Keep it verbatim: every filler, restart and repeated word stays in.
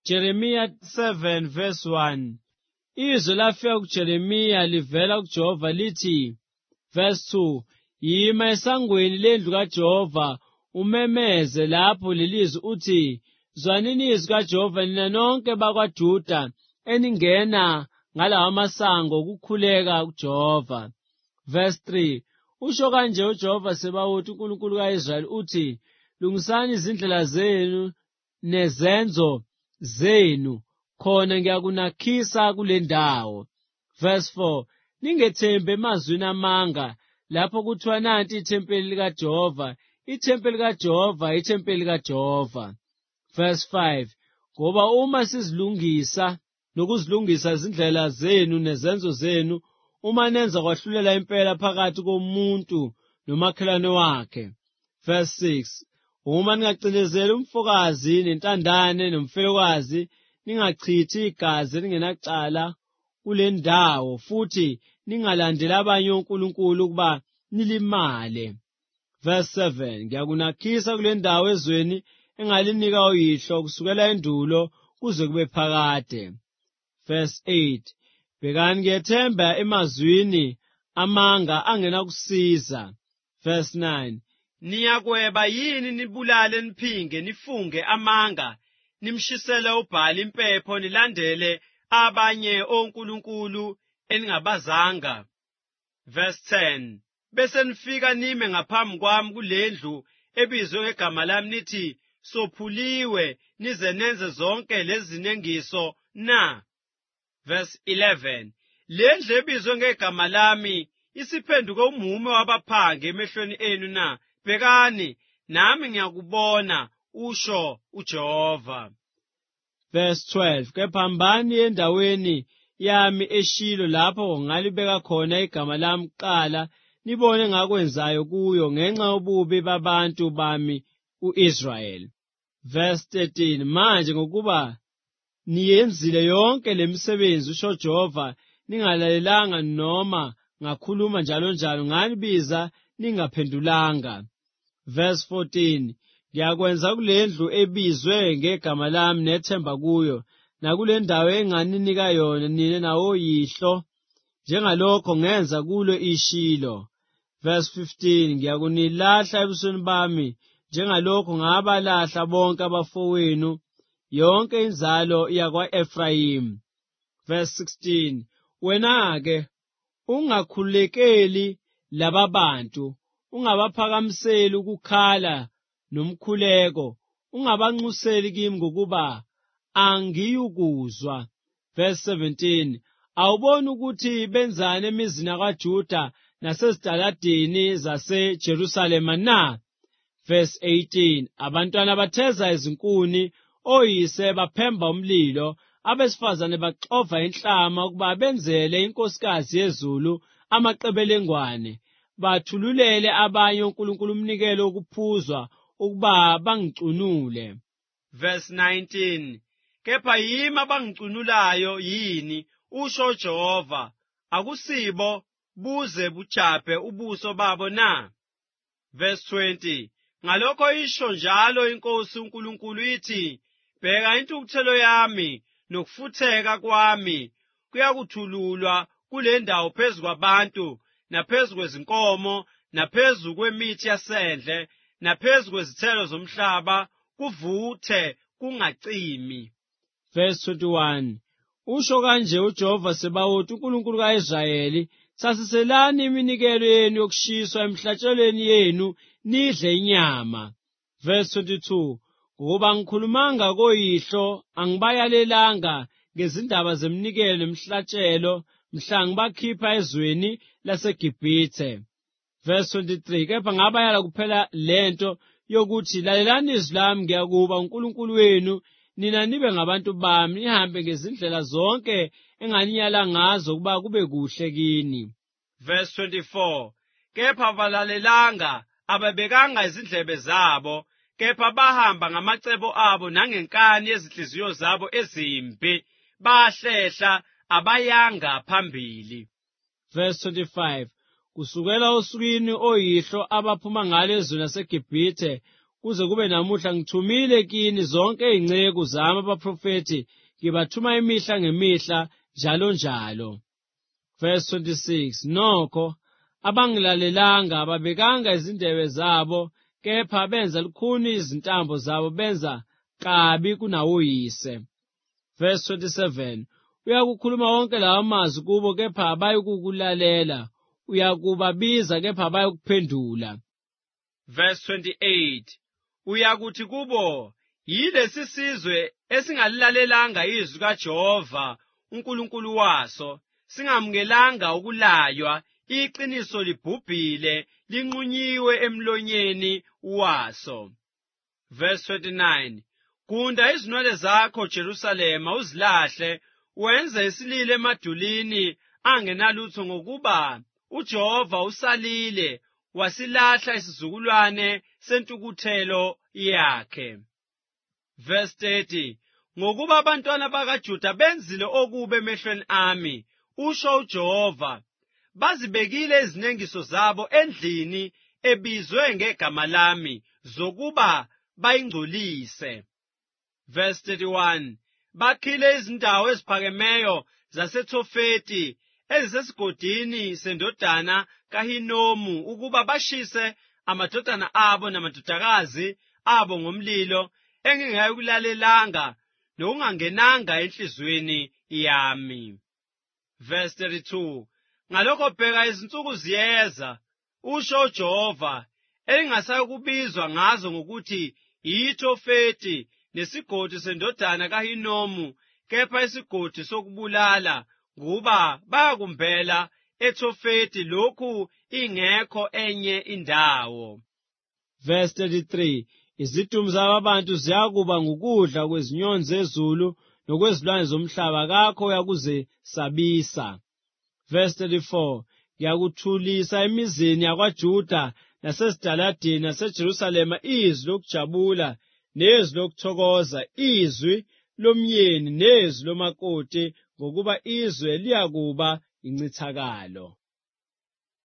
Jeremiah seven verse one. Izwi lafika kuJeremiya livela kuJehova lithi, verse two, yima esangweni lendlu kaJehova umemeze lapho lelizwi uthi, zwanini izwi kaJehova nina nonke bakwaJuda eningena ngalawa masango ukukhuleka kuJehova. Verse three, usho kanje uJehova Sebawothi uNkulunkulu kaIsrayeli uthi, lungisani izindlela zenu nezenzo zenu khona ngiyakunakhisa kule ndawo. Verse four, ningethembe emazwini amanga lapho kuthiwa nanti ithempeli likaJehova, ithempeli likaJehova, ithempeli likaJehova. Verse five, ngoba uma sizilungisa nokuzilungisa izindlela zenu nezenzo zenu, uma nenza kwahlulela impela phakathi komuntu nomakhelwane wakhe. Verse six, uma ningacindezeli umfokazi nentandane nomfelokazi, ningachithi igazi elingenacala kule ndawo, futhi ningalandeli abanye onkulunkulu ukuba nilimale. Verse seven, ngiyakunakhisa kule ndawo ezweni engalinika uyihlo kusukela endulo kuze kube phakade. Verse eight, bhekani ngiyethemba emazwini amanga angenakusiza. Verse nine, niyakweba yini nibulale niphinge nifunge amanga, nimshisele uBhali impepho nilandele abanye onkulunkulu eningabazanga. Verse ten, bese nifika nime ngaphambi kwami kulendlu ebizwe ngegama lami nithi, sophuliwe nize nenze zonke lezi zinengiso na. Verse eleven, lendlu ebizwe ngegama lami isiphenduke umume wabaphangi emehlweni enu na. Bhekani, nami ngiyakubona, usho uJehova. Verse twelve, kepha hambani endaweni yami eShilo lapho ngalibeka khona igama lami kuqala, nibone ngakwenzayo kuyo ngenxa yobubi babantu bami u-Israyeli. Verse thirteen, manje ngokuba niyenzile yonke lemisebenzi usho Jehova, ningalalelanga noma ngakhuluma njalo njalo nganibiza ningaphendulanga. Verse fourteen, ngiyakwenza kulendlu ebizwe ngegama lami nethemba kuyo, nakule ndawo enganinika yona nina nawoyihlo, njengalokho ngenza kulo iShilo. Verse fifteen, ngiyakunilahla ebusweni bami, njengalokho ngabalahla bonke abafowenu, yonke inzalo yakwa-Efrayimi. Verse sixteen, wena-ke ungakhulekeli laba bantu, ungabaphakamiseli ukukhala nomkhuleko, ungabanxuseli kimi ngokuba angiyukuzwa. Verse seventeen, awuboni ukuthi benzani emizini yakwaJuda nasezitaladini zaseJerusalema na? Verse eighteen, abantwana batheza izinkuni, oyise baphemba umlilo, abesifazane baxova inhlama ukuba benzele inkosikazi yezulu amaqebelengwane, bathululele abanye onkulunkulu umnikelo wokuphuzwa ukuba bangicunule. Verse nineteen, kepha yimi abangicunulayo yini, usho Jehova, akusibo buze bujaphe ubuso babo na? Verse twenty, ngalokho isho njalo iNkosi uNkulunkulu ithi, bheka intukuthelo yami nokufutheka kwami kuyakuthululwa kule ndawo phezu kwabantu, naphezu kwezinkomo, naphezu kwemithi yasendle, naphezu kwezithelo zomhlaba, kuvuthe kungacimi. Verse twenty-one, usho kanje uJehova Sebawothi uNkulunkulu kaIsrayeli, sasiselani iminikelo yenu yokushiswa emhlatshelweni yenu nidle inyama. Verse twenty-two, ngoba ngikhulumanga koyihlo angibayalelanga ngezindaba zeminikelo nemihlatshelo mhla ngibakhipha ezweni laseGibhithe. Verse twenty-three, kepha ngabayala kuphela lento yokuthi lalelani izwi lami, ngiyakuba uNkulunkulu wenu, nina nibe ngabantu bami, nihambe ngezindlela zonke enganiyala ngazo ukuba kube kuhle kini. Verse twenty-four, kepha balalelanga, ababekanga izindlebe zabo, kepha bahamba ngamacebo abo nangenkani yezinhliziyo zabo ezimbi, bahlehla abayanga phambili. Verse twenty-five, kusukela osukwini oyihlo abaphuma ngalo ezweni laseGibhithe kuze kube namuhla ngithumile kini zonke izingceku zami abaprofeti, ngibathuma imihla ngemihla njalo njalo. Verse twenty-six. Nokho abangilalelanga, ababekanga izindebe zabo, kepha benza lukhuni izintambo zabo, benza kabi kunawoyise. Verse twenty-seven. Uyakukhuluma wonke lawo mazwi kubo, kepha abayikukulalela. Uyakubabiza, kepha abayikuphendula. Verse twenty-eight. Uyakuthi kubo, yilesi sizwe esingalilalelanga izwi kaJehova uNkulunkulu waso, singamukelanga ukulaywa, iqiniso libhubhile, linqunyiwe emlonyeni waso. Verse twenty-nine. Gunda izinwele zakho Jerusalema, uzilahle, wenze isililo emadulini angenalutho, ngokuba uJehova usalile, wasilahla isizukulwane sentukuthelo yakhe. Verse thirty. Ngokuba abantwana bakaJuda benzile okubi emehlweni ami, usho uJehova, bazibekile izinengiso zabo endlini ebizwe ngegama lami, zokuba bayingcolise. Verse thirty-one. Bakhile izindawo eziphakemeyo zaseThofeti, ezisesigodini sendodana kaHinomu, ukuba bashise amadodana abo namadodakazi abo ngomlilo, engingayikulalelanga nokungangenanga enhlizweni yami. Verse thirty-two. Ngalokho bheka, izinsuku ziyeza, usho uJehova, engingasayokubizwa ngazo ngokuthi yiThofeti, nesigodi sendodana kaHinomu, kepha isigodi sokubulala, ngoba bayakumbela eThofeti, lokhu ingekho enye indawo. Verse thirty-three. Izidumbu zabantu ziyakuba ngukudla kwezinyoni zezulu nokwezilwane zomhlaba, kakho uyakuzesabisa. Verse thirty-four. Ngiyakuthulisa emizini yakwaJuda nasezidaladini naseJerusalema izwi lokujabula nezwi lokuthokoza, izwi lomyeni nezwi lomakoti, ngokuba izwe liyakuba incithakalo.